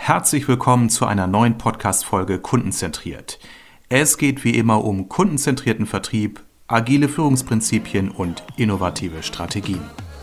Herzlich willkommen zu einer neuen Podcast-Folge Kundenzentriert. Es geht wie immer um kundenzentrierten Vertrieb, agile Führungsprinzipien und innovative Strategien.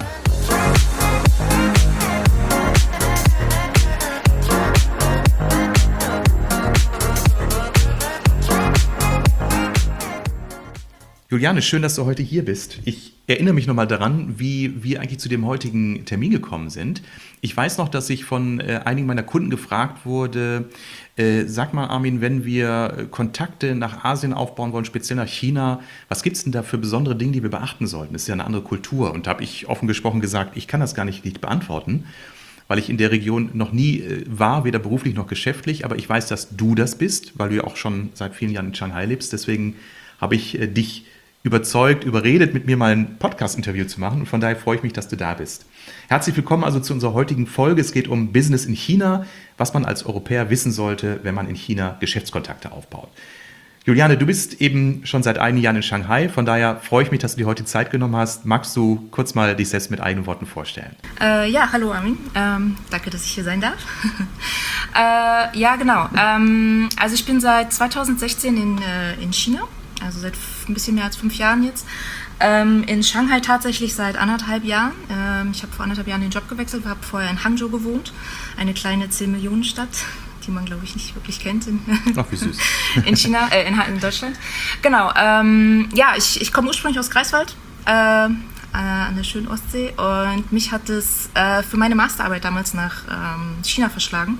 Juliane, schön, dass du heute hier bist. Ich erinnere mich nochmal daran, wie wir eigentlich zu dem heutigen Termin gekommen sind. Ich weiß noch, dass ich von einigen meiner Kunden gefragt wurde, sag mal Armin, wenn wir Kontakte nach Asien aufbauen wollen, speziell nach China, was gibt es denn da für besondere Dinge, die wir beachten sollten? Das ist ja eine andere Kultur. Und da habe ich offen gesprochen gesagt, ich kann das gar nicht beantworten, weil ich in der Region noch nie war, weder beruflich noch geschäftlich. Aber ich weiß, dass du das bist, weil du ja auch schon seit vielen Jahren in Shanghai lebst. Deswegen habe ich dich überredet, mit mir mal ein Podcast-Interview zu machen. Und von daher freue ich mich, dass du da bist. Herzlich willkommen also zu unserer heutigen Folge. Es geht um Business in China, was man als Europäer wissen sollte, wenn man in China Geschäftskontakte aufbaut. Juliane, du bist eben schon seit einigen Jahren in Shanghai. Von daher freue ich mich, dass du dir heute die Zeit genommen hast. Magst du kurz mal dich selbst mit eigenen Worten vorstellen? Hallo Armin. Danke, dass ich hier sein darf. Genau. Also ich bin seit 2016 in China. Also seit ein bisschen mehr als 5 Jahren jetzt. In Shanghai tatsächlich seit 1,5 Jahren. Ich habe vor 1,5 Jahren den Job gewechselt, habe vorher in Hangzhou gewohnt, eine kleine 10-Millionen-Stadt, die man, glaube ich, nicht wirklich kennt Ach, wie süß. in China, in Deutschland. Genau, ich komme ursprünglich aus Greifswald, an der schönen Ostsee, und mich hat es für meine Masterarbeit damals nach China verschlagen,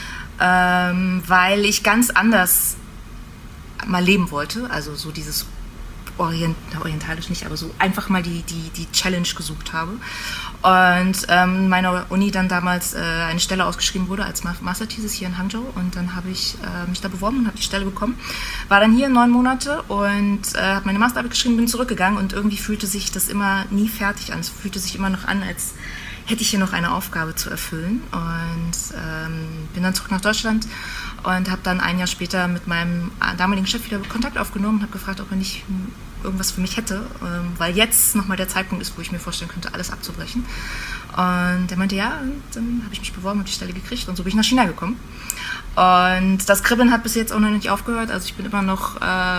weil ich ganz anders mal leben wollte, also so dieses orientalisch nicht, aber so einfach mal die Challenge gesucht habe. Und meiner Uni dann damals eine Stelle ausgeschrieben wurde als Masterthesis hier in Hangzhou, und dann habe ich mich da beworben und habe die Stelle bekommen. War dann hier 9 Monate und habe meine Masterarbeit geschrieben, bin zurückgegangen, und irgendwie fühlte sich das immer nie fertig an. Es fühlte sich immer noch an, als hätte ich hier noch eine Aufgabe zu erfüllen, und bin dann zurück nach Deutschland und habe dann ein Jahr später mit meinem damaligen Chef wieder Kontakt aufgenommen und habe gefragt, ob er nicht irgendwas für mich hätte, weil jetzt nochmal der Zeitpunkt ist, wo ich mir vorstellen könnte, alles abzubrechen. Und er meinte, ja, und dann habe ich mich beworben und die Stelle gekriegt, und so bin ich nach China gekommen. Und das Kribbeln hat bis jetzt auch noch nicht aufgehört, also ich bin immer noch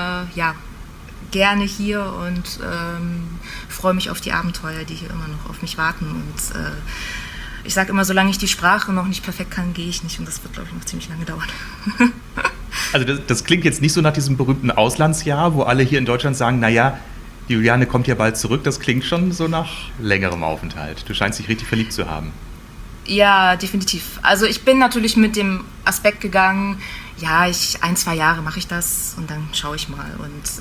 gerne hier und freue mich auf die Abenteuer, die hier immer noch auf mich warten. Und ich sage immer, solange ich die Sprache noch nicht perfekt kann, gehe ich nicht, und das wird, glaube ich, noch ziemlich lange dauern. Also das klingt jetzt nicht so nach diesem berühmten Auslandsjahr, wo alle hier in Deutschland sagen, naja, die Juliane kommt ja bald zurück. Das klingt schon so nach längerem Aufenthalt. Du scheinst dich richtig verliebt zu haben. Ja, definitiv. Also ich bin natürlich mit dem Aspekt gegangen, ja, 1-2 Jahre mache ich das und dann schaue ich mal.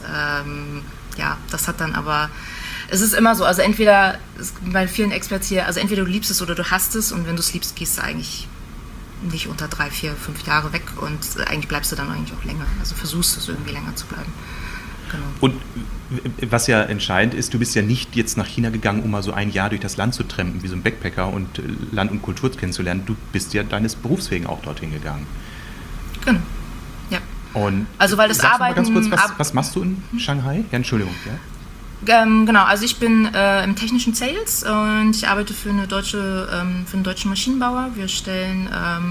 Und das hat dann aber, es ist immer so, also entweder, bei vielen Experts hier, also entweder du liebst es oder du hasst es, und wenn du es liebst, gehst du eigentlich nicht unter 3, 4, 5 Jahre weg, und eigentlich bleibst du dann eigentlich auch länger. Also versuchst es irgendwie länger zu bleiben. Genau. Und was ja entscheidend ist, du bist ja nicht jetzt nach China gegangen, um mal so ein Jahr durch das Land zu trampen, wie so ein Backpacker, und Land und Kultur kennenzulernen. Du bist ja deines Berufs wegen auch dorthin gegangen. Genau, ja. Und also weil das Arbeiten... Mal ganz kurz, was machst du in Shanghai? Ja, Entschuldigung, ja. Genau, also ich bin im technischen Sales, und ich arbeite für einen deutschen Maschinenbauer. Wir stellen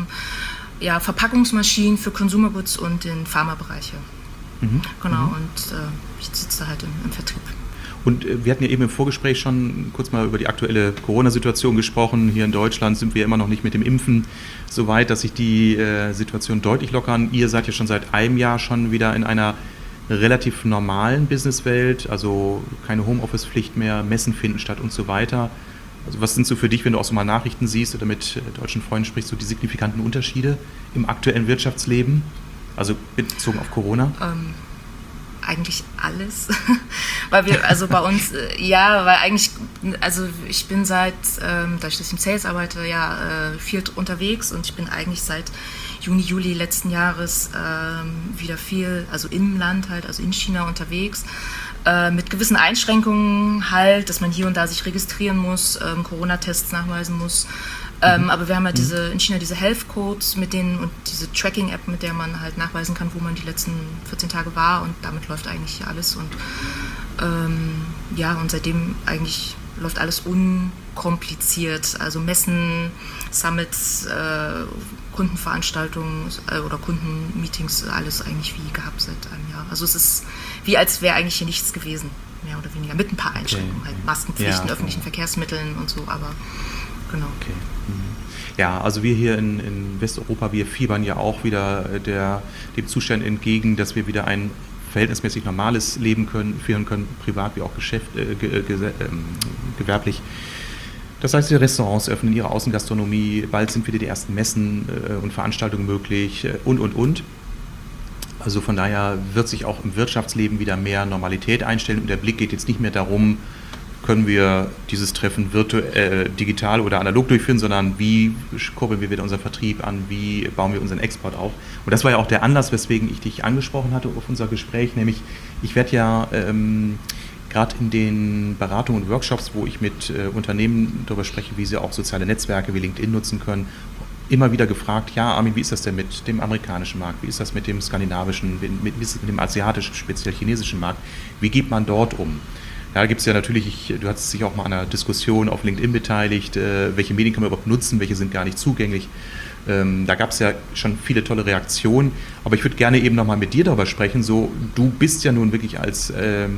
Verpackungsmaschinen für Consumer Goods und den Pharmabereich. Genau, und ich sitze halt im Vertrieb. Und wir hatten ja eben im Vorgespräch schon kurz mal über die aktuelle Corona-Situation gesprochen. Hier in Deutschland sind wir immer noch nicht mit dem Impfen so weit, dass sich die Situation deutlich lockern. Ihr seid ja schon seit einem Jahr schon wieder in einer relativ normalen Businesswelt, also keine Homeoffice-Pflicht mehr, Messen finden statt und so weiter. Also was sind so für dich, wenn du auch so mal Nachrichten siehst oder mit deutschen Freunden sprichst, so die signifikanten Unterschiede im aktuellen Wirtschaftsleben, also bezogen auf Corona? Eigentlich alles, weil wir, also bei uns, weil eigentlich, also ich bin dadurch, dass ich im Sales arbeite, viel unterwegs, und ich bin eigentlich seit Juni, Juli letzten Jahres wieder viel, also im Land halt, also in China unterwegs, mit gewissen Einschränkungen halt, dass man hier und da sich registrieren muss, Corona-Tests nachweisen muss. Aber wir haben halt in China diese Health Codes und diese Tracking-App, mit der man halt nachweisen kann, wo man die letzten 14 Tage war, und damit läuft eigentlich alles. Und und seitdem eigentlich läuft alles unkompliziert. Also Messen, Summits, Kundenveranstaltungen oder Kundenmeetings, alles eigentlich wie gehabt seit einem Jahr. Also es ist wie als wäre eigentlich hier nichts gewesen, mehr oder weniger, mit ein paar Einschränkungen, halt Maskenpflichten, öffentlichen Verkehrsmitteln und so, aber genau. Okay. Ja, also wir hier in Westeuropa, wir fiebern ja auch wieder dem Zustand entgegen, dass wir wieder ein verhältnismäßig normales Leben führen können, privat wie auch gewerblich. Das heißt, die Restaurants öffnen ihre Außengastronomie, bald sind wieder die ersten Messen und Veranstaltungen möglich und. Also von daher wird sich auch im Wirtschaftsleben wieder mehr Normalität einstellen und der Blick geht jetzt nicht mehr darum, können wir dieses Treffen digital oder analog durchführen, sondern wie kurbeln wir wieder unseren Vertrieb an, wie bauen wir unseren Export auf. Und das war ja auch der Anlass, weswegen ich dich angesprochen hatte auf unser Gespräch, nämlich ich werde ja gerade in den Beratungen und Workshops, wo ich mit Unternehmen darüber spreche, wie sie auch soziale Netzwerke wie LinkedIn nutzen können, immer wieder gefragt, ja Armin, wie ist das denn mit dem amerikanischen Markt, wie ist das mit dem skandinavischen, wie ist das mit dem asiatischen, speziell chinesischen Markt, wie geht man dort um? Ja, da gibt es ja natürlich, du hast dich auch mal an einer Diskussion auf LinkedIn beteiligt, welche Medien kann man überhaupt nutzen, welche sind gar nicht zugänglich. Da gab es ja schon viele tolle Reaktionen, aber ich würde gerne eben nochmal mit dir darüber sprechen, so, du bist ja nun wirklich als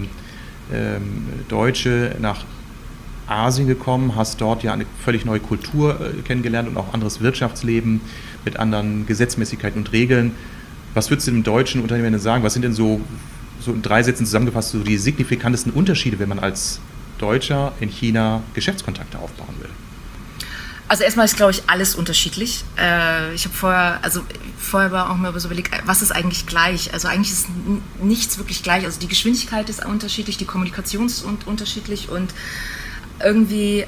Deutsche nach Asien gekommen, hast dort ja eine völlig neue Kultur kennengelernt und auch anderes Wirtschaftsleben mit anderen Gesetzmäßigkeiten und Regeln. Was würdest du dem deutschen Unternehmer sagen? Was sind denn so in 3 Sätzen zusammengefasst so die signifikantesten Unterschiede, wenn man als Deutscher in China Geschäftskontakte aufbauen will? Also erstmal ist, glaube ich, alles unterschiedlich. Ich habe vorher war auch mal so überlegt, was ist eigentlich gleich? Also eigentlich ist nichts wirklich gleich. Also die Geschwindigkeit ist unterschiedlich, die Kommunikation ist unterschiedlich und irgendwie,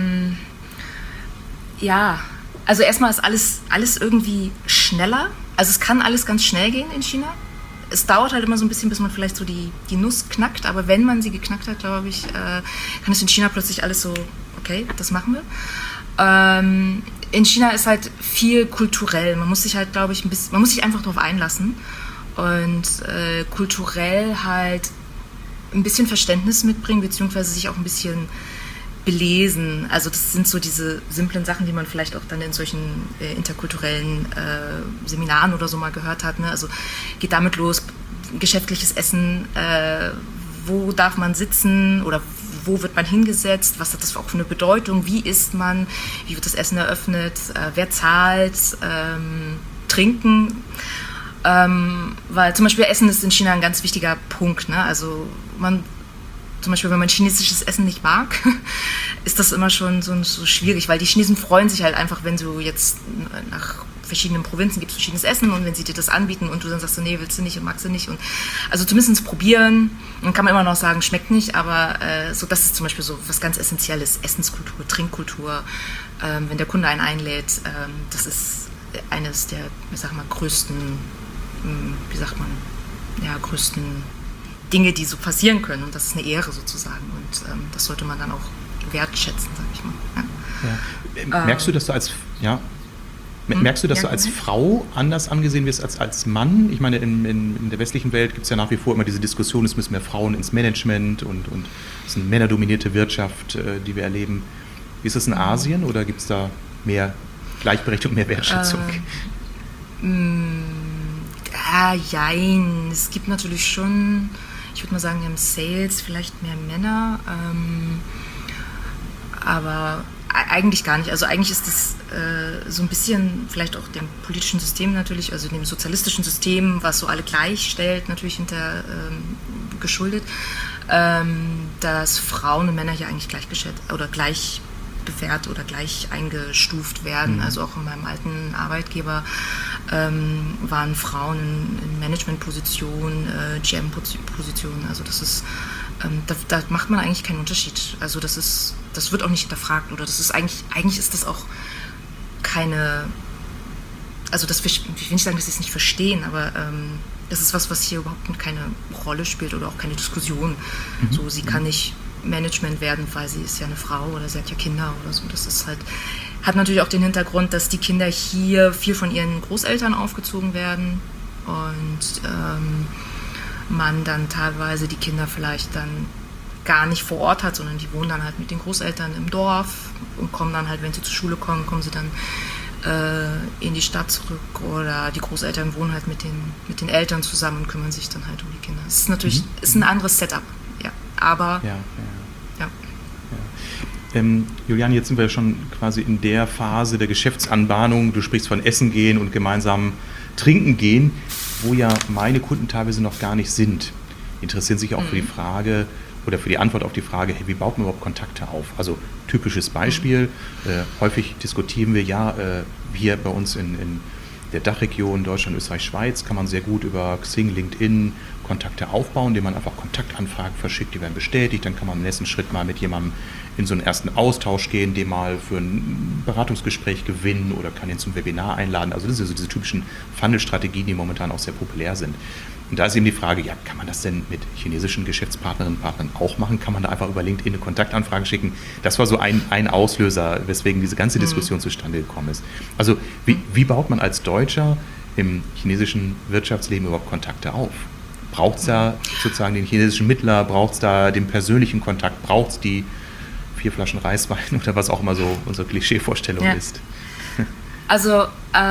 also erstmal ist alles irgendwie schneller. Also es kann alles ganz schnell gehen in China. Es dauert halt immer so ein bisschen, bis man vielleicht so die Nuss knackt, aber wenn man sie geknackt hat, glaube ich, kann es in China plötzlich alles so, okay, das machen wir. In China ist halt viel kulturell. Man muss sich halt, glaube ich, man muss sich einfach darauf einlassen und kulturell halt ein bisschen Verständnis mitbringen, beziehungsweise sich auch ein bisschen belesen. Also das sind so diese simplen Sachen, die man vielleicht auch dann in solchen interkulturellen Seminaren oder so mal gehört hat. Ne? Also geht damit los, geschäftliches Essen, wo darf man sitzen oder wo wird man hingesetzt, was hat das auch für eine Bedeutung, wie isst man, wie wird das Essen eröffnet, wer zahlt, trinken. Weil zum Beispiel Essen ist in China ein ganz wichtiger Punkt. Ne? Also zum Beispiel, wenn man chinesisches Essen nicht mag, ist das immer schon so schwierig, weil die Chinesen freuen sich halt einfach, wenn du jetzt nach verschiedenen Provinzen gibst verschiedenes Essen und wenn sie dir das anbieten und du dann sagst, nee, willst du nicht und magst du nicht. Und also zumindest probieren, dann kann man immer noch sagen, schmeckt nicht, aber so das ist zum Beispiel so was ganz Essentielles, Essenskultur, Trinkkultur. Wenn der Kunde einen einlädt, das ist eines der, ich sag mal, größten Dinge, die so passieren können. Und das ist eine Ehre sozusagen. Und das sollte man dann auch wertschätzen, sag ich mal. Ja. Merkst du, dass du als Frau anders angesehen wirst als Mann? Ich meine, in der westlichen Welt gibt es ja nach wie vor immer diese Diskussion, es müssen mehr Frauen ins Management und es ist eine männerdominierte Wirtschaft, die wir erleben. Wie ist das in Asien oder gibt es da mehr Gleichberechtigung, mehr Wertschätzung? Jein. Es gibt natürlich schon, ich würde mal sagen, im Sales vielleicht mehr Männer, aber eigentlich gar nicht. Also eigentlich ist das so ein bisschen vielleicht auch dem politischen System natürlich, also dem sozialistischen System, was so alle gleichstellt, natürlich geschuldet, dass Frauen und Männer hier eigentlich gleichgeschätzt oder gleich bewertet oder gleich eingestuft werden. Also auch in meinem alten Arbeitgeber waren Frauen in Managementpositionen, GM-Positionen. Also das ist, da macht man eigentlich keinen Unterschied. Also das wird auch nicht hinterfragt oder das ist eigentlich ist das auch keine, also das, ich will nicht sagen, dass sie es nicht verstehen, aber das ist was hier überhaupt keine Rolle spielt oder auch keine Diskussion. So, sie kann nicht Management werden, weil sie ist ja eine Frau oder sie hat ja Kinder oder so. Das ist halt, hat natürlich auch den Hintergrund, dass die Kinder hier viel von ihren Großeltern aufgezogen werden und man dann teilweise die Kinder vielleicht dann gar nicht vor Ort hat, sondern die wohnen dann halt mit den Großeltern im Dorf und kommen dann halt, wenn sie zur Schule kommen, kommen sie dann in die Stadt zurück, oder die Großeltern wohnen halt mit den Eltern zusammen und kümmern sich dann halt um die Kinder. Es ist natürlich ist ein anderes Setup, ja, aber ja. Juliane, jetzt sind wir schon quasi in der Phase der Geschäftsanbahnung. Du sprichst von Essen gehen und gemeinsam trinken gehen, wo ja meine Kunden teilweise noch gar nicht sind. Die interessieren sich auch für die Frage oder für die Antwort auf die Frage, hey, wie baut man überhaupt Kontakte auf? Also typisches Beispiel, häufig diskutieren wir hier bei uns in der Dachregion Deutschland, Österreich, Schweiz kann man sehr gut über Xing, LinkedIn Kontakte aufbauen, indem man einfach Kontaktanfragen verschickt, die werden bestätigt, dann kann man im nächsten Schritt mal mit jemandem in so einen ersten Austausch gehen, den mal für ein Beratungsgespräch gewinnen oder kann ihn zum Webinar einladen. Also das sind so diese typischen Funnel-Strategien, die momentan auch sehr populär sind. Und da ist eben die Frage, ja, kann man das denn mit chinesischen Geschäftspartnerinnen und Partnern auch machen? Kann man da einfach über LinkedIn eine Kontaktanfrage schicken? Das war so ein Auslöser, weswegen diese ganze Diskussion zustande gekommen ist. Also wie baut man als Deutscher im chinesischen Wirtschaftsleben überhaupt Kontakte auf? Braucht es da sozusagen den chinesischen Mittler? Braucht es da den persönlichen Kontakt? Braucht es die 4 Flaschen Reiswein oder was auch immer so unsere Klischeevorstellung ist? Also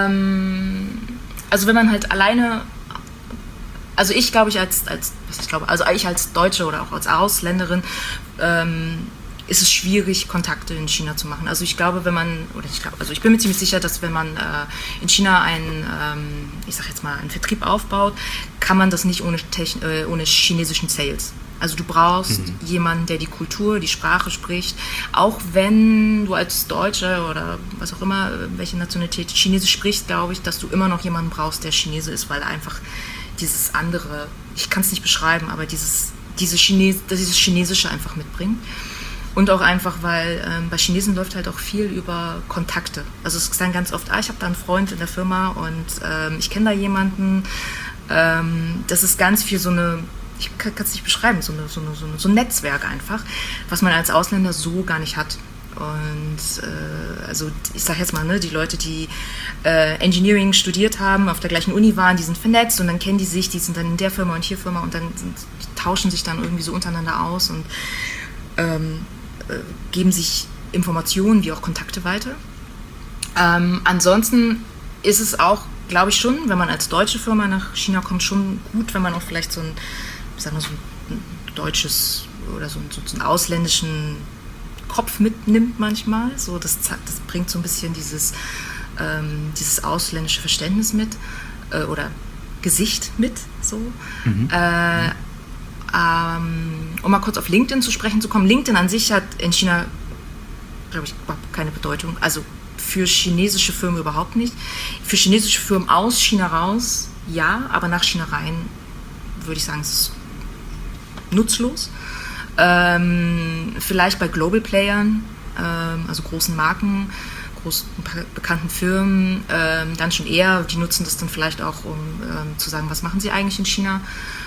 wenn man halt alleine, also ich glaube, ich als Deutsche oder auch als Ausländerin, ist es schwierig, Kontakte in China zu machen. Also ich glaube, ich bin mir ziemlich sicher, dass wenn man in China einen Vertrieb aufbaut, kann man das nicht ohne chinesischen Sales. Also du brauchst jemanden, der die Kultur, die Sprache spricht. Auch wenn du als Deutscher oder was auch immer, welche Nationalität Chinesisch sprichst, glaube ich, dass du immer noch jemanden brauchst, der Chinese ist, weil einfach dieses andere, ich kann es nicht beschreiben, aber dieses Chinesische einfach mitbringt. Und auch einfach, weil bei Chinesen läuft halt auch viel über Kontakte. Also es ist dann ganz oft, ich habe da einen Freund in der Firma und ich kenne da jemanden. Das ist ganz viel so eine, ich kann es nicht beschreiben, so ein Netzwerk einfach, was man als Ausländer so gar nicht hat. Und also ich sage jetzt mal, die Leute, die Engineering studiert haben, auf der gleichen Uni waren, die sind vernetzt und dann kennen die sich, die sind dann in der Firma und hier Firma und dann die tauschen sich dann irgendwie so untereinander aus und geben sich Informationen wie auch Kontakte weiter. Ansonsten ist es auch, glaube ich schon, wenn man als deutsche Firma nach China kommt, schon gut, wenn man auch vielleicht so ein deutsches oder so einen ausländischen Kopf mitnimmt manchmal. So, das bringt so ein bisschen dieses ausländische Verständnis mit oder Gesicht mit. So. Um mal kurz auf LinkedIn zu sprechen zu kommen. LinkedIn an sich hat in China, glaube ich, überhaupt keine Bedeutung. Also für chinesische Firmen überhaupt nicht. Für chinesische Firmen aus China raus, ja, aber nach China rein würde ich sagen, es ist nutzlos. Vielleicht bei Global Playern, also großen Marken, großen bekannten Firmen, dann schon eher. Die nutzen das dann vielleicht auch, um zu sagen, was machen sie eigentlich in China.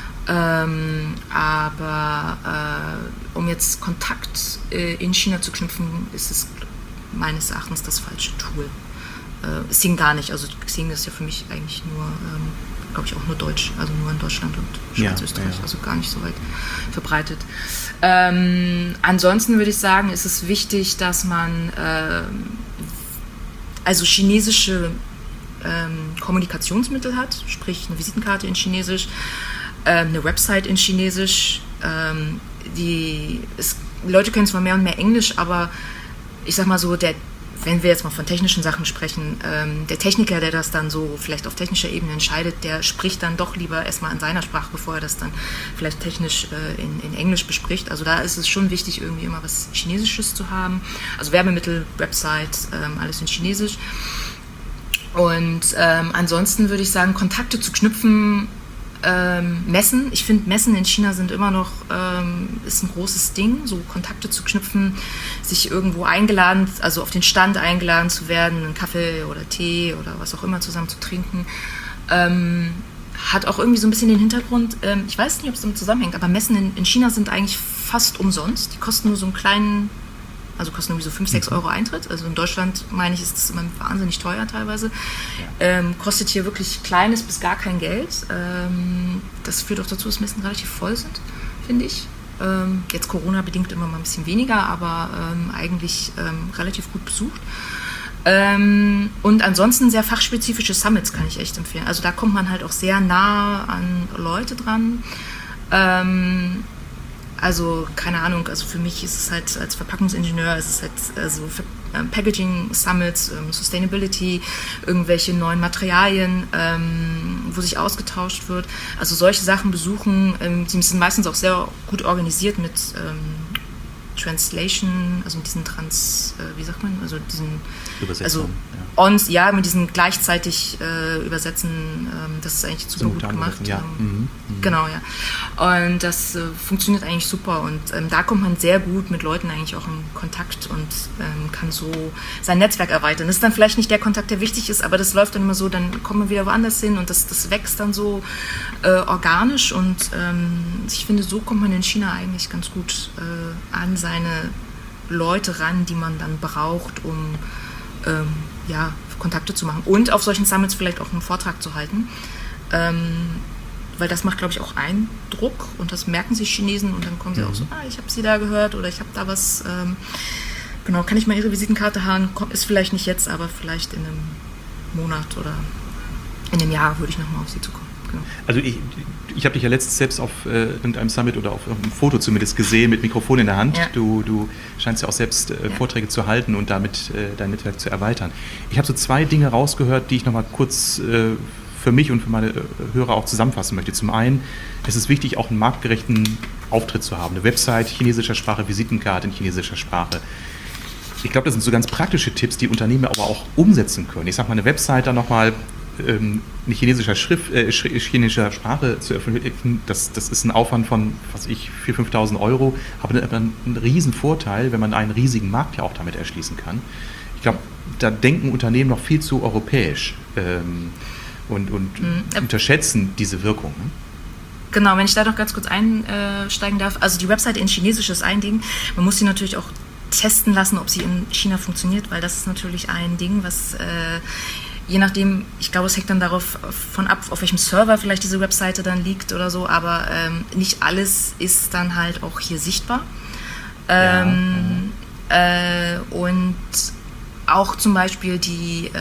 Aber um jetzt Kontakt in China zu knüpfen, ist es meines Erachtens das falsche Tool. Xing gar nicht. Also Xing ist ja für mich eigentlich nur, glaube ich, auch nur Deutsch, also nur in Deutschland und Schweiz, Österreich, also gar nicht so weit verbreitet. Ansonsten würde ich sagen, ist es wichtig, dass man also chinesische Kommunikationsmittel hat, sprich eine Visitenkarte in Chinesisch, eine Website in Chinesisch. Leute können zwar mehr und mehr Englisch, aber ich sag mal so, wenn wir jetzt mal von technischen Sachen sprechen, der Techniker, der das dann so vielleicht auf technischer Ebene entscheidet, der spricht dann doch lieber erstmal in seiner Sprache, bevor er das dann vielleicht technisch in Englisch bespricht. Also da ist es schon wichtig, irgendwie immer was Chinesisches zu haben. Also Werbemittel, Website, alles in Chinesisch. Und ansonsten würde ich sagen, Kontakte zu knüpfen, Messen. Ich finde, Messen in China sind immer noch, ist ein großes Ding, so Kontakte zu knüpfen, sich irgendwo eingeladen, also auf den Stand eingeladen zu werden, einen Kaffee oder Tee oder was auch immer zusammen zu trinken. Hat auch irgendwie so ein bisschen den Hintergrund, ich weiß nicht, ob es damit zusammenhängt, aber Messen in China sind eigentlich fast umsonst. Die kosten nur so einen kleinen, also kosten irgendwie so 5-6 Euro Eintritt. Also in Deutschland, meine ich, ist das immer wahnsinnig teuer teilweise. Ja. Kostet hier wirklich kleines bis gar kein Geld. Das führt auch dazu, dass Messen relativ voll sind, finde ich. Jetzt Corona-bedingt immer mal ein bisschen weniger, aber eigentlich relativ gut besucht. Und ansonsten sehr fachspezifische Summits kann ich echt empfehlen. Also da kommt man halt auch sehr nah an Leute dran. Also keine Ahnung, also für mich ist es halt als Verpackungsingenieur, ist es halt so Packaging Summits, Sustainability, irgendwelche neuen Materialien, wo sich ausgetauscht wird. Also solche Sachen besuchen, die sind meistens auch sehr gut organisiert mit Translation, also mit diesen wie sagt man, also diesen Übersetzung, mit diesen gleichzeitig Übersetzen, das ist eigentlich super gut gemacht. Ja. Genau, ja. Und das funktioniert eigentlich super und da kommt man sehr gut mit Leuten eigentlich auch in Kontakt und kann so sein Netzwerk erweitern. Das ist dann vielleicht nicht der Kontakt, der wichtig ist, aber das läuft dann immer so, dann kommt man wieder woanders hin und das wächst dann so organisch und ich finde, so kommt man in China eigentlich ganz gut an seine Leute ran, die man dann braucht, um Kontakte zu machen und auf solchen Summits vielleicht auch einen Vortrag zu halten, weil das macht, glaube ich, auch Eindruck und das merken sich Chinesen und dann kommen sie auch so, ich habe sie da gehört oder ich habe da was, genau, kann ich mal ihre Visitenkarte haben, ist vielleicht nicht jetzt, aber vielleicht in einem Monat oder in einem Jahr würde ich nochmal auf sie zukommen. Genau. Also ich habe dich ja letztens selbst auf irgendeinem Summit oder auf einem Foto zumindest gesehen mit Mikrofon in der Hand. Ja. Du scheinst ja auch selbst Vorträge zu halten und damit dein Netzwerk zu erweitern. Ich habe so 2 Dinge rausgehört, die ich nochmal kurz für mich und für meine Hörer auch zusammenfassen möchte. Zum einen, es ist wichtig, auch einen marktgerechten Auftritt zu haben. Eine Website chinesischer Sprache, Visitenkarte in chinesischer Sprache. Ich glaube, das sind so ganz praktische Tipps, die Unternehmen aber auch umsetzen können. Ich sage mal, eine Website dann nochmal in chinesischer chinesischer Sprache zu öffnen, das ist ein Aufwand von, 4.000, 5.000 €, aber einen riesen Vorteil, wenn man einen riesigen Markt ja auch damit erschließen kann. Ich glaube, da denken Unternehmen noch viel zu europäisch und unterschätzen diese Wirkung. Ne? Genau, wenn ich da noch ganz kurz einsteigen darf. Also die Website in Chinesisch ist ein Ding. Man muss sie natürlich auch testen lassen, ob sie in China funktioniert, weil das ist natürlich ein Ding, was je nachdem, ich glaube, es hängt dann davon ab, auf welchem Server vielleicht diese Webseite dann liegt oder so, aber nicht alles ist dann halt auch hier sichtbar. Und auch zum Beispiel die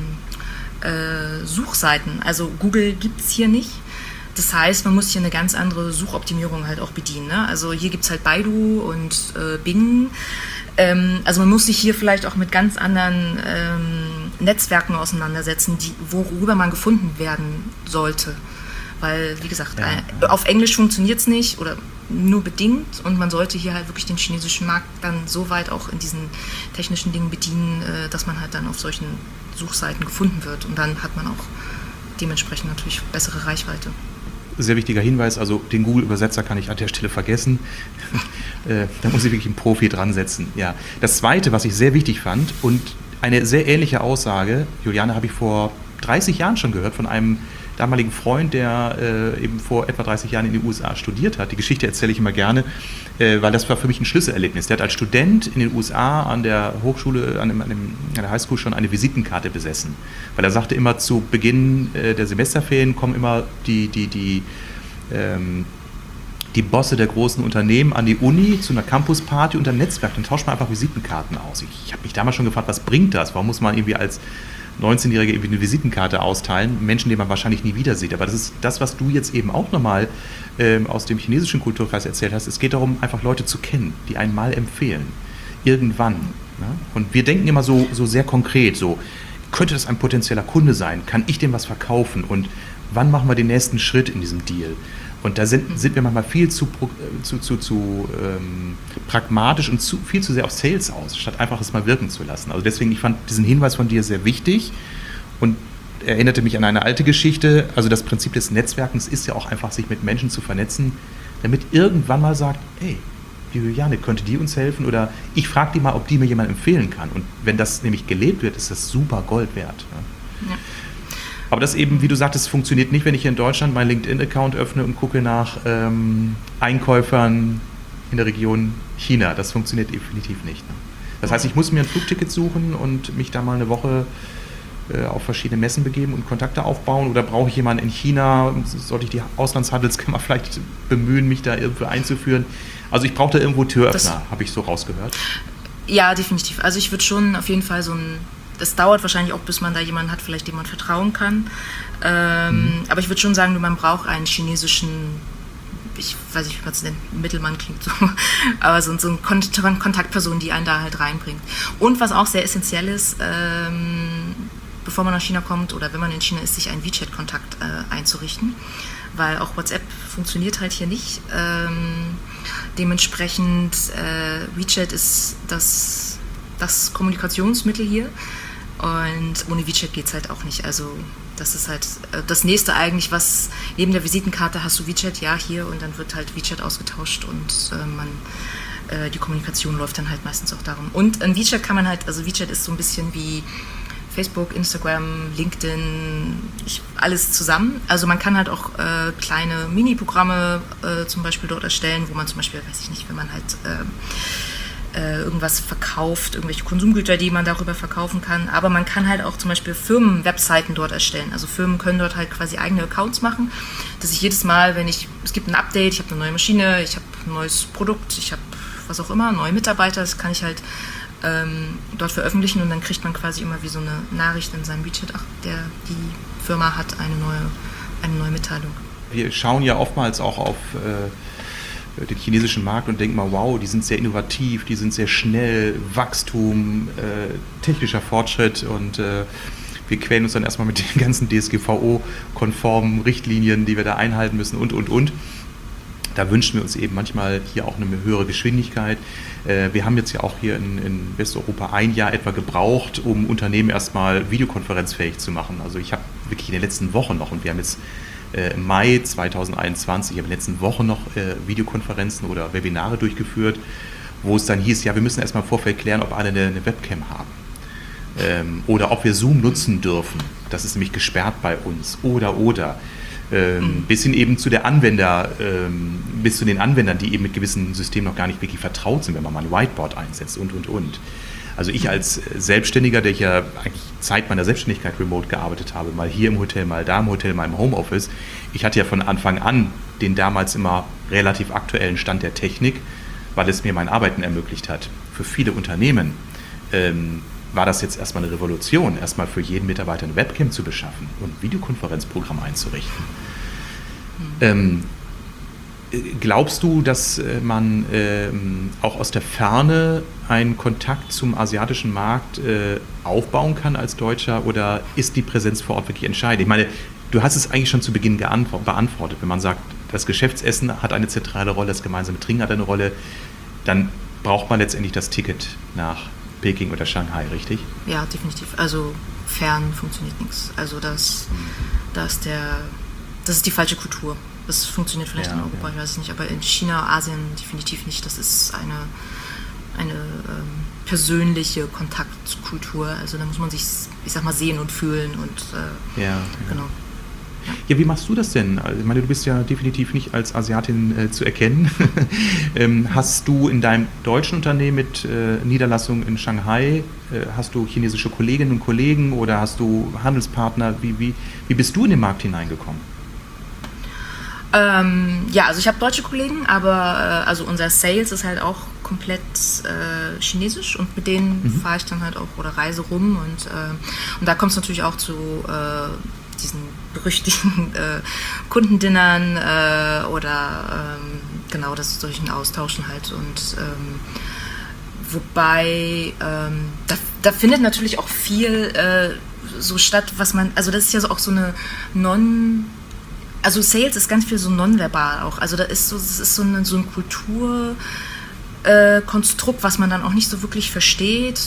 Suchseiten, also Google gibt es hier nicht. Das heißt, man muss hier eine ganz andere Suchoptimierung halt auch bedienen. Ne? Also hier gibt es halt Baidu und Bing. Also man muss sich hier vielleicht auch mit ganz anderen Netzwerken auseinandersetzen, worüber man gefunden werden sollte. Weil, wie gesagt, auf Englisch funktioniert es nicht oder nur bedingt und man sollte hier halt wirklich den chinesischen Markt dann so weit auch in diesen technischen Dingen bedienen, dass man halt dann auf solchen Suchseiten gefunden wird und dann hat man auch dementsprechend natürlich bessere Reichweite. Sehr wichtiger Hinweis, also den Google-Übersetzer kann ich an der Stelle vergessen. Da muss ich wirklich einen Profi dran setzen. Ja. Das Zweite, was ich sehr wichtig fand und eine sehr ähnliche Aussage, Juliane, habe ich vor 30 Jahren schon gehört von einem damaligen Freund, der eben vor etwa 30 Jahren in den USA studiert hat. Die Geschichte erzähle ich immer gerne, weil das war für mich ein Schlüsselerlebnis. Der hat als Student in den USA an der Hochschule, an der Highschool schon eine Visitenkarte besessen. Weil er sagte immer, zu Beginn der Semesterferien kommen immer die Bosse der großen Unternehmen an die Uni zu einer Campusparty und ein Netzwerk. Dann tauscht man einfach Visitenkarten aus. Ich habe mich damals schon gefragt, was bringt das? Warum muss man irgendwie als 19-Jährige irgendwie eine Visitenkarte austeilen? Menschen, die man wahrscheinlich nie wieder sieht. Aber das ist das, was du jetzt eben auch nochmal aus dem chinesischen Kulturkreis erzählt hast. Es geht darum, einfach Leute zu kennen, die einen mal empfehlen. Irgendwann. Ne? Und wir denken immer so sehr konkret, so, könnte das ein potenzieller Kunde sein? Kann ich dem was verkaufen? Und wann machen wir den nächsten Schritt in diesem Deal? Und da sind wir manchmal viel zu pragmatisch und viel zu sehr auf Sales aus, statt einfach es mal wirken zu lassen. Also deswegen, ich fand diesen Hinweis von dir sehr wichtig und erinnerte mich an eine alte Geschichte. Also das Prinzip des Netzwerkens ist ja auch einfach, sich mit Menschen zu vernetzen, damit irgendwann mal sagt, ey, die Juliane, könnte die uns helfen? Oder ich frage die mal, ob die mir jemand empfehlen kann. Und wenn das nämlich gelebt wird, ist das super Gold wert. Ja. Aber das eben, wie du sagtest, funktioniert nicht, wenn ich hier in Deutschland meinen LinkedIn-Account öffne und gucke nach Einkäufern in der Region China. Das funktioniert definitiv nicht. Ne? Das heißt, ich muss mir ein Flugticket suchen und mich da mal eine Woche auf verschiedene Messen begeben und Kontakte aufbauen? Oder brauche ich jemanden in China? Sollte ich die Auslandshandelskammer vielleicht bemühen, mich da irgendwo einzuführen? Also ich brauche da irgendwo Türöffner, habe ich so rausgehört. Ja, definitiv. Also ich würde schon auf jeden Fall das dauert wahrscheinlich auch, bis man da jemanden hat, vielleicht dem man vertrauen kann. Aber ich würde schon sagen, man braucht einen chinesischen, ich weiß nicht, wie man es nennt, Mittelmann klingt so, aber so eine Kontaktperson, die einen da halt reinbringt. Und was auch sehr essentiell ist, bevor man nach China kommt oder wenn man in China ist, sich einen WeChat-Kontakt einzurichten, weil auch WhatsApp funktioniert halt hier nicht. Dementsprechend WeChat ist das Kommunikationsmittel hier und ohne WeChat geht es halt auch nicht. Also das ist halt das nächste eigentlich, was neben der Visitenkarte hast du WeChat, ja, hier, und dann wird halt WeChat ausgetauscht und die Kommunikation läuft dann halt meistens auch darum. Und an WeChat kann man halt, also WeChat ist so ein bisschen wie Facebook, Instagram, LinkedIn, alles zusammen. Also man kann halt auch kleine Mini-Programme zum Beispiel dort erstellen, wo man zum Beispiel, weiß ich nicht, wenn man halt irgendwas verkauft, irgendwelche Konsumgüter, die man darüber verkaufen kann. Aber man kann halt auch zum Beispiel Firmen-Webseiten dort erstellen. Also Firmen können dort halt quasi eigene Accounts machen, dass ich jedes Mal, es gibt ein Update, ich habe eine neue Maschine, ich habe ein neues Produkt, ich habe was auch immer, neue Mitarbeiter, das kann ich halt dort veröffentlichen und dann kriegt man quasi immer wie so eine Nachricht in seinem WeChat, die Firma hat eine neue Mitteilung. Wir schauen ja oftmals auch auf den chinesischen Markt und denken mal, wow, die sind sehr innovativ, die sind sehr schnell, Wachstum, technischer Fortschritt und wir quälen uns dann erstmal mit den ganzen DSGVO-konformen Richtlinien, die wir da einhalten müssen und. Da wünschen wir uns eben manchmal hier auch eine höhere Geschwindigkeit. Wir haben jetzt ja auch hier in Westeuropa ein Jahr etwa gebraucht, um Unternehmen erstmal videokonferenzfähig zu machen. Also ich habe wirklich in den letzten Wochen noch, und wir haben jetzt im Mai 2021, ich habe in den letzten Wochen noch Videokonferenzen oder Webinare durchgeführt, wo es dann hieß, ja, wir müssen erstmal im Vorfeld klären, ob alle eine Webcam haben. Oder ob wir Zoom nutzen dürfen. Das ist nämlich gesperrt bei uns. Oder. Bis hin eben zu den Anwendern, die eben mit gewissen Systemen noch gar nicht wirklich vertraut sind, wenn man mal ein Whiteboard einsetzt und. Also ich als Selbstständiger, der ich ja eigentlich Zeit meiner Selbstständigkeit remote gearbeitet habe, mal hier im Hotel, mal da im Hotel, mal im Homeoffice, ich hatte ja von Anfang an den damals immer relativ aktuellen Stand der Technik, weil es mir mein Arbeiten ermöglicht hat. Für viele Unternehmen war das jetzt erstmal eine Revolution, erstmal für jeden Mitarbeiter eine Webcam zu beschaffen und ein Videokonferenzprogramm einzurichten. Glaubst du, dass man auch aus der Ferne einen Kontakt zum asiatischen Markt aufbauen kann als Deutscher, oder ist die Präsenz vor Ort wirklich entscheidend? Ich meine, du hast es eigentlich schon zu Beginn beantwortet. Wenn man sagt, das Geschäftsessen hat eine zentrale Rolle, das gemeinsame Trinken hat eine Rolle, dann braucht man letztendlich das Ticket nach Peking oder Shanghai, richtig? Ja, definitiv. Also fern funktioniert nichts. Also das ist die falsche Kultur. Das funktioniert vielleicht in Europa, ich weiß es nicht, aber in China, Asien definitiv nicht. Das ist eine persönliche Kontaktkultur. Also da muss man sich, ich sag mal, sehen und fühlen und genau. Ja, wie machst du das denn? Ich meine, du bist ja definitiv nicht als Asiatin zu erkennen. Hast du in deinem deutschen Unternehmen mit Niederlassung in Shanghai, hast du chinesische Kolleginnen und Kollegen oder hast du Handelspartner? Wie bist du in den Markt hineingekommen? Ja, also ich habe deutsche Kollegen, aber also unser Sales ist halt auch komplett chinesisch und mit denen fahre ich dann halt auch oder reise rum und da kommt es natürlich auch zu diesen berüchtigten Kundendinnern oder genau, das ist solchen Austauschen halt und wobei da findet natürlich auch viel so statt, was man, also das ist ja so auch so eine also Sales ist ganz viel so nonverbal auch, also das ist so ein Kulturkonstrukt, was man dann auch nicht so wirklich versteht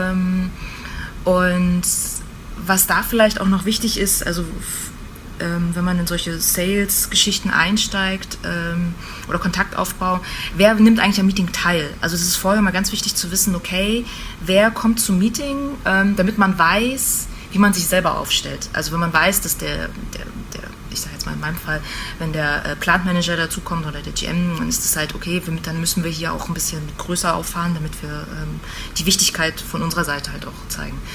und was da vielleicht auch noch wichtig ist, also wenn man in solche Sales-Geschichten einsteigt oder Kontaktaufbau, wer nimmt eigentlich am Meeting teil? Also es ist vorher mal ganz wichtig zu wissen, okay, wer kommt zum Meeting, damit man weiß, wie man sich selber aufstellt. Also wenn man weiß, dass der ich sage jetzt mal in meinem Fall, wenn der Plant Manager dazukommt oder der GM, dann ist es halt okay, dann müssen wir hier auch ein bisschen größer auffahren, damit wir die Wichtigkeit von unserer Seite halt auch zeigen.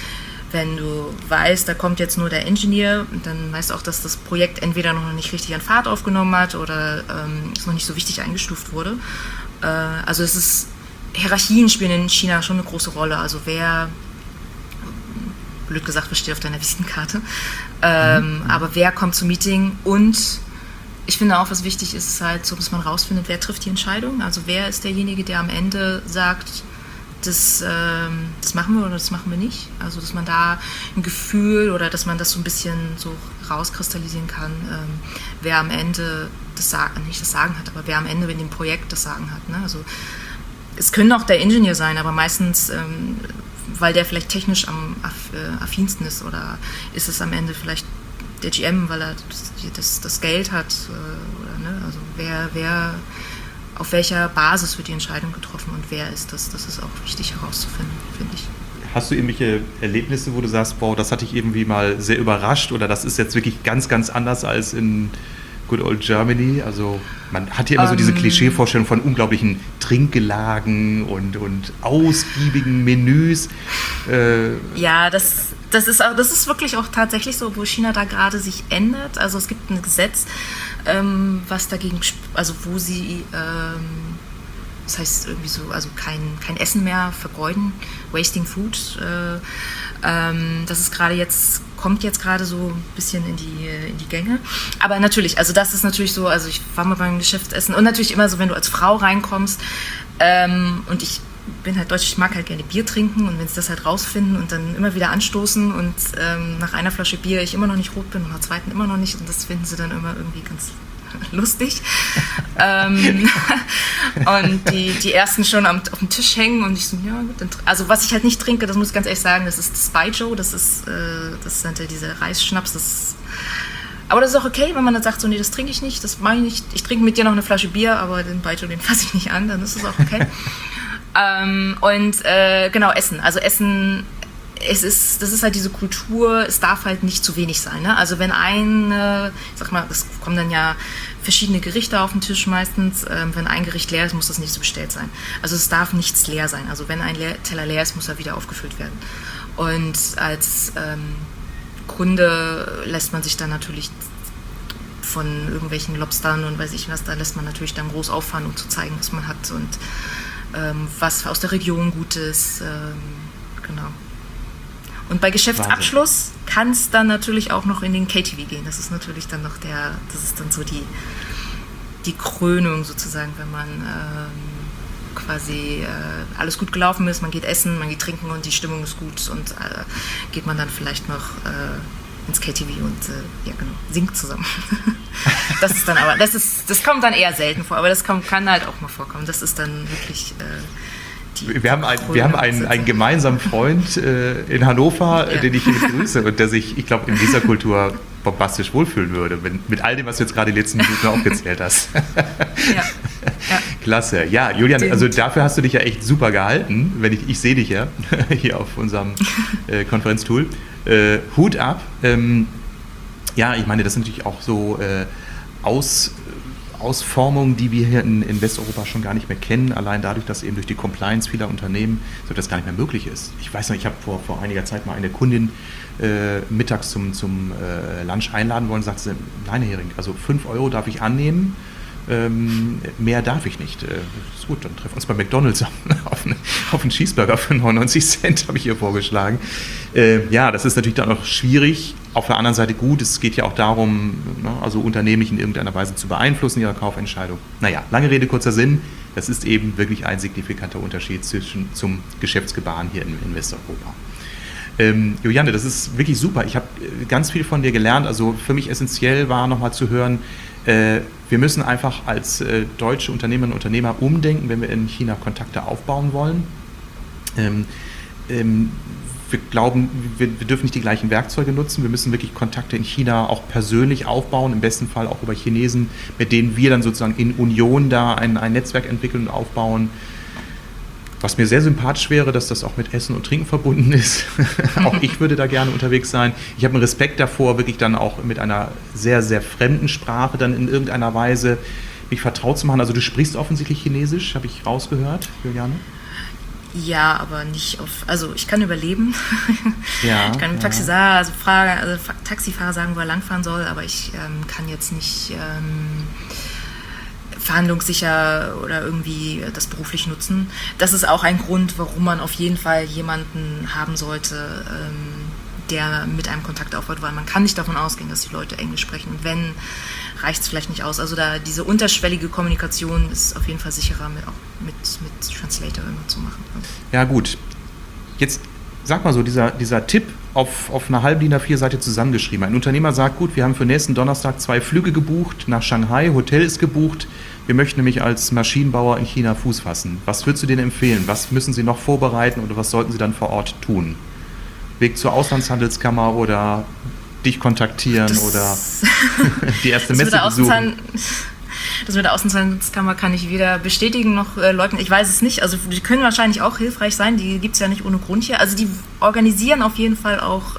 Wenn du weißt, da kommt jetzt nur der Engineer, dann weißt du auch, dass das Projekt entweder noch nicht richtig an Fahrt aufgenommen hat oder es noch nicht so wichtig eingestuft wurde. Also Hierarchien spielen in China schon eine große Rolle. Also wer, blöd gesagt, was steht auf deiner Visitenkarte, aber wer kommt zum Meeting, und ich finde auch, was wichtig ist, ist halt so, dass man rausfindet, wer trifft die Entscheidung. Also wer ist derjenige, der am Ende sagt, das machen wir oder das machen wir nicht. Also dass man da ein Gefühl oder dass man das so ein bisschen so rauskristallisieren kann, wer am Ende nicht das Sagen hat, aber wer am Ende in dem Projekt das Sagen hat. Ne? Also es können auch der Ingenieur sein, aber meistens, weil der vielleicht technisch am affinsten ist, oder ist es am Ende vielleicht der GM, weil er das Geld hat. Oder, ne? Also wer auf welcher Basis wird die Entscheidung getroffen und wer ist das? Das ist auch wichtig herauszufinden, finde ich. Hast du irgendwelche Erlebnisse, wo du sagst, wow, das hat dich irgendwie mal sehr überrascht, oder das ist jetzt wirklich ganz, ganz anders als in Good Old Germany? Also man hat ja immer so diese Klischeevorstellung von unglaublichen Trinkgelagen und ausgiebigen Menüs. Ja, das ist wirklich auch tatsächlich so, wo China da gerade sich ändert. Also es gibt ein Gesetz, was dagegen, also wo sie, das heißt irgendwie so, also kein Essen mehr vergeuden, wasting food. Das ist kommt jetzt gerade so ein bisschen in die Gänge. Aber natürlich, also das ist natürlich so, also ich war mal beim Geschäftsessen und natürlich immer so, wenn du als Frau reinkommst, und ich bin halt deutsch, ich mag halt gerne Bier trinken, und wenn sie das halt rausfinden und dann immer wieder anstoßen und nach einer Flasche Bier ich immer noch nicht rot bin und nach der zweiten immer noch nicht, und das finden sie dann immer irgendwie ganz lustig. Und die ersten schon auf dem Tisch hängen und ich so, ja gut. Also was ich halt nicht trinke, das muss ich ganz ehrlich sagen, das ist das Baijiu, das ist halt dieser Reisschnaps, aber das ist auch okay, wenn man dann sagt, so, nee, das trinke ich nicht, das mache ich nicht, ich trinke mit dir noch eine Flasche Bier, aber den Baijiu, den fasse ich nicht an, dann ist es auch okay. Genau, Essen. Also Essen, das ist halt diese Kultur, es darf halt nicht zu wenig sein. Ne? Also wenn ich sag mal, es kommen dann ja verschiedene Gerichte auf den Tisch meistens, wenn ein Gericht leer ist, muss das nächste bestellt sein. Also es darf nichts leer sein. Also wenn ein Teller leer ist, muss er wieder aufgefüllt werden. Und als Kunde lässt man sich dann natürlich von irgendwelchen Lobstern und weiß ich was, da lässt man natürlich dann groß auffahren, um zu zeigen, was man hat und was aus der Region gut ist. Genau. Und bei Geschäftsabschluss kann es dann natürlich auch noch in den KTV gehen. Das ist natürlich dann noch das ist dann so die Krönung sozusagen, wenn man quasi alles gut gelaufen ist, man geht essen, man geht trinken und die Stimmung ist gut, und geht man dann vielleicht noch ins KTV und ja genau, singt zusammen. Das ist dann aber, das kommt dann eher selten vor, aber das kann halt auch mal vorkommen. Das ist dann wirklich Wir haben einen gemeinsamen Freund in Hannover, den ich hier begrüße und der sich, ich glaube, in dieser Kultur bombastisch wohlfühlen würde, mit all dem, was du jetzt gerade die letzten Minuten aufgezählt hast. Ja. Klasse. Ja, Julian, also dafür hast du dich ja echt super gehalten. Ich sehe dich ja hier auf unserem Konferenztool. Hut ab. Ja, ich meine, das sind natürlich auch so Ausformungen, die wir hier in Westeuropa schon gar nicht mehr kennen, allein dadurch, dass eben durch die Compliance vieler Unternehmen so das gar nicht mehr möglich ist. Ich weiß noch, ich habe vor einiger Zeit mal eine Kundin mittags zum Lunch einladen wollen, sagte sie, nein, Herr Hering, also 5 Euro darf ich annehmen, mehr darf ich nicht. Ist gut, dann treffen wir uns bei McDonald's auf einen Cheeseburger für 99 Cent, habe ich ihr vorgeschlagen. Ja, das ist natürlich dann auch schwierig. Auf der anderen Seite gut, es geht ja auch darum, ne, also Unternehmen nicht in irgendeiner Weise zu beeinflussen, ihre Kaufentscheidung. Naja, lange Rede, kurzer Sinn. Das ist eben wirklich ein signifikanter Unterschied zum Geschäftsgebaren hier in Westeuropa. Juliane, das ist wirklich super. Ich habe ganz viel von dir gelernt. Also für mich essentiell war nochmal zu hören, wir müssen einfach als deutsche Unternehmerinnen und Unternehmer umdenken, wenn wir in China Kontakte aufbauen wollen. Wir glauben, wir dürfen nicht die gleichen Werkzeuge nutzen. Wir müssen wirklich Kontakte in China auch persönlich aufbauen, im besten Fall auch über Chinesen, mit denen wir dann sozusagen in Union da ein Netzwerk entwickeln und aufbauen. Was mir sehr sympathisch wäre, dass das auch mit Essen und Trinken verbunden ist. Auch ich würde da gerne unterwegs sein. Ich habe einen Respekt davor, wirklich dann auch mit einer sehr, sehr fremden Sprache dann in irgendeiner Weise mich vertraut zu machen. Also du sprichst offensichtlich Chinesisch, habe ich rausgehört, Juliane? Ja, aber nicht auf, also ich kann überleben. Ja, Ich kann dem ja. Taxifahrer sagen, wo er langfahren soll, aber ich kann jetzt nicht verhandlungssicher oder irgendwie das beruflich nutzen. Das ist auch ein Grund, warum man auf jeden Fall jemanden haben sollte, der mit einem Kontakt aufbaut, weil man kann nicht davon ausgehen, dass die Leute Englisch sprechen. Und wenn, reicht es vielleicht nicht aus. Also da diese unterschwellige Kommunikation ist auf jeden Fall sicherer, auch mit Translator immer zu machen. Ja, gut. Jetzt sag mal so, dieser Tipp auf einer halben DIN A4-Seite zusammengeschrieben. Ein Unternehmer sagt, gut, wir haben für nächsten Donnerstag 2 Flüge gebucht nach Shanghai, Hotel ist gebucht. Wir möchten nämlich als Maschinenbauer in China Fuß fassen. Was würdest du denen empfehlen? Was müssen sie noch vorbereiten oder was sollten sie dann vor Ort tun? Weg zur Auslandshandelskammer oder dich kontaktieren oder die erste Messe besuchen? Das mit der Außenhandelskammer kann ich weder bestätigen noch leugnen. Ich weiß es nicht. Also die können wahrscheinlich auch hilfreich sein. Die gibt es ja nicht ohne Grund hier. Also die organisieren auf jeden Fall auch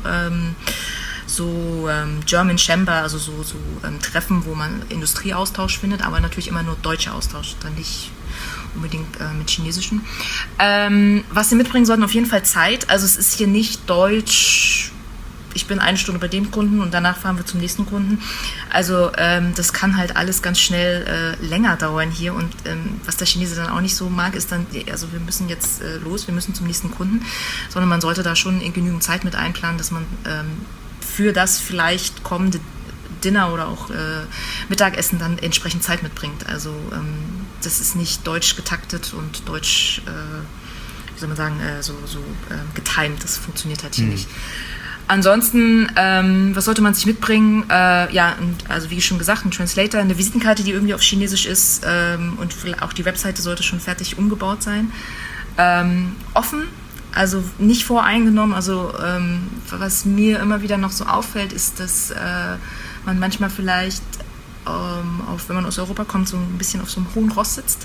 German Chamber, also Treffen, wo man Industrieaustausch findet, aber natürlich immer nur deutscher Austausch, dann nicht unbedingt mit chinesischen. Was sie mitbringen sollten, auf jeden Fall Zeit. Also es ist hier nicht Deutsch, ich bin 1 Stunde bei dem Kunden und danach fahren wir zum nächsten Kunden. Also das kann halt alles ganz schnell länger dauern hier und was der Chinese dann auch nicht so mag, ist dann, also wir müssen jetzt los, wir müssen zum nächsten Kunden, sondern man sollte da schon in genügend Zeit mit einplanen, dass man für das vielleicht kommende Dinner oder auch Mittagessen dann entsprechend Zeit mitbringt. Also das ist nicht deutsch getaktet und deutsch, wie soll man sagen, getimed. Das funktioniert halt hier nicht. Ansonsten, was sollte man sich mitbringen? Also wie schon gesagt, ein Translator, eine Visitenkarte, die irgendwie auf Chinesisch ist und auch die Webseite sollte schon fertig umgebaut sein. Offen, also nicht voreingenommen. Also was mir immer wieder noch so auffällt, ist, dass man manchmal vielleicht, wenn man aus Europa kommt, so ein bisschen auf so einem hohen Ross sitzt.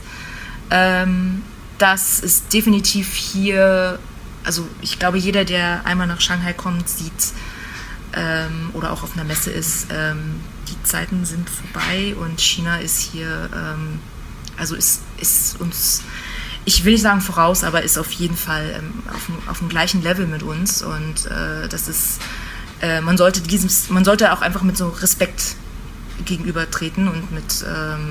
Das ist definitiv hier, also ich glaube, jeder, der einmal nach Shanghai kommt, sieht oder auch auf einer Messe ist, die Zeiten sind vorbei und China ist hier, also ist uns, ich will nicht sagen voraus, aber ist auf jeden Fall auf dem gleichen Level mit uns und das ist, man sollte auch einfach mit so Respekt gegenübertreten und mit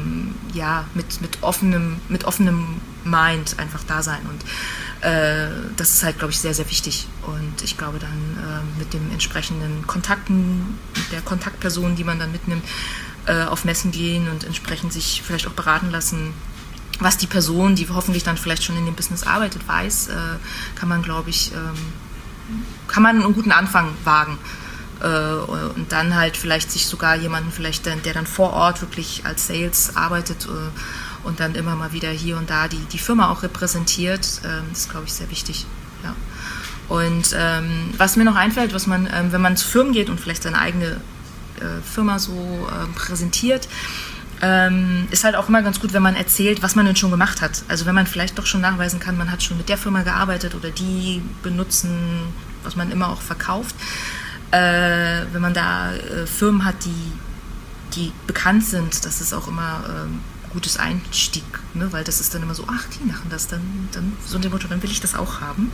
offenem Mind einfach da sein und das ist halt, glaube ich, sehr, sehr wichtig und ich glaube dann mit dem entsprechenden Kontakten, mit der Kontaktperson, die man dann mitnimmt, auf Messen gehen und entsprechend sich vielleicht auch beraten lassen, was die Person, die hoffentlich dann vielleicht schon in dem Business arbeitet, weiß, kann man, glaube ich, einen guten Anfang wagen. Und dann halt vielleicht sich sogar jemanden der dann vor Ort wirklich als Sales arbeitet und dann immer mal wieder hier und da die Firma auch repräsentiert, das ist, glaube ich, sehr wichtig. Ja. Und was mir noch einfällt, was man, wenn man zu Firmen geht und vielleicht seine eigene Firma so präsentiert, ist halt auch immer ganz gut, wenn man erzählt, was man denn schon gemacht hat. Also wenn man vielleicht doch schon nachweisen kann, man hat schon mit der Firma gearbeitet oder die benutzen, was man immer auch verkauft. Wenn man da Firmen hat, die bekannt sind, das ist auch immer gutes Einstieg, ne? Weil das ist dann immer so, ach, die machen das, dann so dem Motto, dann will ich das auch haben.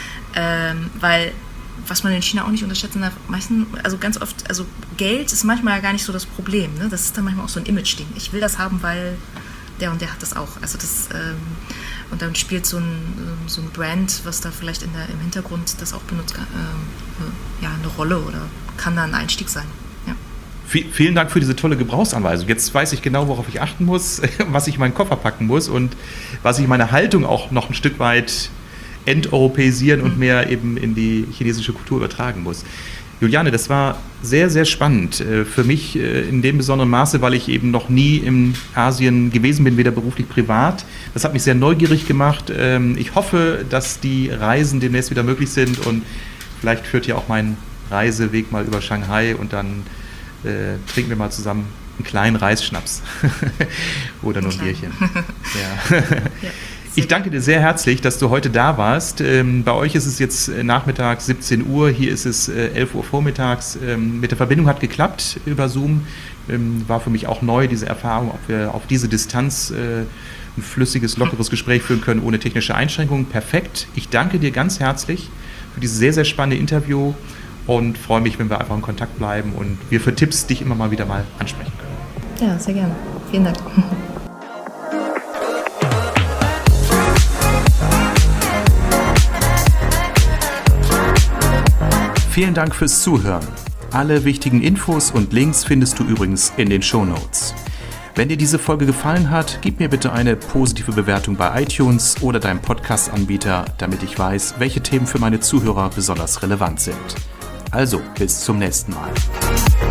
Weil, was man in China auch nicht unterschätzen darf, also ganz oft, also Geld ist manchmal gar nicht so das Problem, ne? Das ist dann manchmal auch so ein Image-Ding. Ich will das haben, weil der und der hat das auch. Also das, und dann spielt so ein Brand, was da vielleicht im Hintergrund das auch benutzt, eine Rolle oder kann da ein Einstieg sein. Ja. Vielen Dank für diese tolle Gebrauchsanweisung. Jetzt weiß ich genau, worauf ich achten muss, was ich in meinen Koffer packen muss und was ich meine Haltung auch noch ein Stück weit enteuropäisieren und mehr eben in die chinesische Kultur übertragen muss. Juliane, das war sehr, sehr spannend für mich in dem besonderen Maße, weil ich eben noch nie in Asien gewesen bin, weder beruflich, privat. Das hat mich sehr neugierig gemacht. Ich hoffe, dass die Reisen demnächst wieder möglich sind und vielleicht führt ja auch mein Reiseweg mal über Shanghai und dann trinken wir mal zusammen einen kleinen Reisschnaps oder nur ein Bierchen. Ja. Ja. Ich danke dir sehr herzlich, dass du heute da warst. Bei euch ist es jetzt Nachmittag 17 Uhr, hier ist es 11 Uhr vormittags. Mit der Verbindung hat geklappt über Zoom. War für mich auch neu, diese Erfahrung, ob wir auf diese Distanz ein flüssiges, lockeres Gespräch führen können ohne technische Einschränkungen. Perfekt. Ich danke dir ganz herzlich für dieses sehr, sehr spannende Interview und freue mich, wenn wir einfach in Kontakt bleiben und wir für Tipps dich immer mal wieder mal ansprechen können. Ja, sehr gerne. Vielen Dank. Vielen Dank fürs Zuhören. Alle wichtigen Infos und Links findest du übrigens in den Shownotes. Wenn dir diese Folge gefallen hat, gib mir bitte eine positive Bewertung bei iTunes oder deinem Podcast-Anbieter, damit ich weiß, welche Themen für meine Zuhörer besonders relevant sind. Also, bis zum nächsten Mal.